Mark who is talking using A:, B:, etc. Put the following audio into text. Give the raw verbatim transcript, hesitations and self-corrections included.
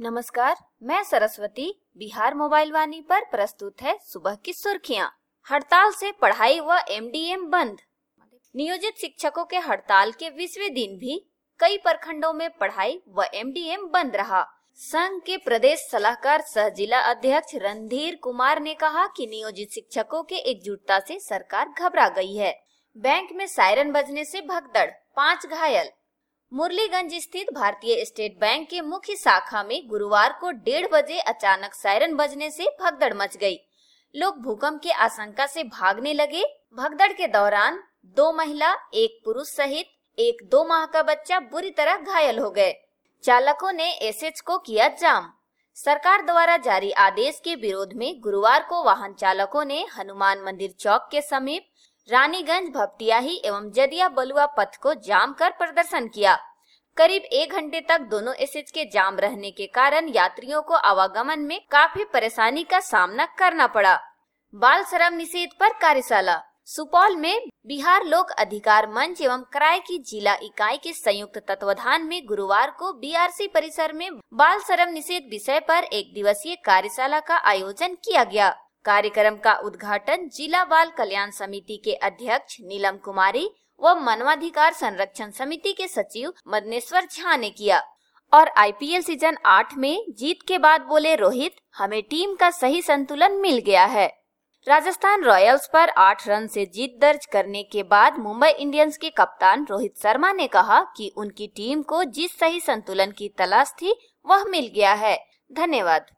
A: नमस्कार, मैं सरस्वती। बिहार मोबाइल वाणी पर प्रस्तुत है सुबह की सुर्खियां। हड़ताल से पढ़ाई व एमडीएम बंद। नियोजित शिक्षकों के हड़ताल के बीसवें दिन भी कई प्रखंडों में पढ़ाई व एमडीएम बंद रहा। संघ के प्रदेश सलाहकार सह जिला अध्यक्ष रणधीर कुमार ने कहा कि नियोजित शिक्षकों के एकजुटता से सरकार घबरा गई है। बैंक में सायरन बजने से भगदड़, पांच घायल। मुरलीगंज स्थित भारतीय स्टेट बैंक के मुख्य शाखा में गुरुवार को डेढ़ बजे अचानक सायरन बजने से भगदड़ मच गई। लोग भूकंप की आशंका से भागने लगे। भगदड़ के दौरान दो महिला, एक पुरुष सहित एक दो माह का बच्चा बुरी तरह घायल हो गए। चालकों ने एसएच को किया जाम। सरकार द्वारा जारी आदेश के विरोध में गुरुवार को वाहन चालकों ने हनुमान मंदिर चौक के समीप रानीगंज, भपटियाही एवं जदिया बलुआ पथ को जाम कर प्रदर्शन किया। करीब एक घंटे तक दोनों एसएच के जाम रहने के कारण यात्रियों को आवागमन में काफी परेशानी का सामना करना पड़ा। बाल श्रम निषेध पर कार्यशाला। सुपौल में बिहार लोक अधिकार मंच एवं क्राय की जिला इकाई के संयुक्त तत्वाधान में गुरुवार को बीआरसी परिसर में बाल श्रम निषेध विषय पर एक दिवसीय कार्यशाला का आयोजन किया गया। कार्यक्रम का उद्घाटन जिला बाल कल्याण समिति के अध्यक्ष नीलम कुमारी व मानवाधिकार संरक्षण समिति के सचिव मदनेश्वर झा ने किया। और आईपीएल सीजन आठ में जीत के बाद बोले रोहित, हमें टीम का सही संतुलन मिल गया है। राजस्थान रॉयल्स पर आठ रन से जीत दर्ज करने के बाद मुंबई इंडियंस के कप्तान रोहित शर्मा ने कहा कि उनकी टीम को जिस सही संतुलन की तलाश थी वह मिल गया है। धन्यवाद।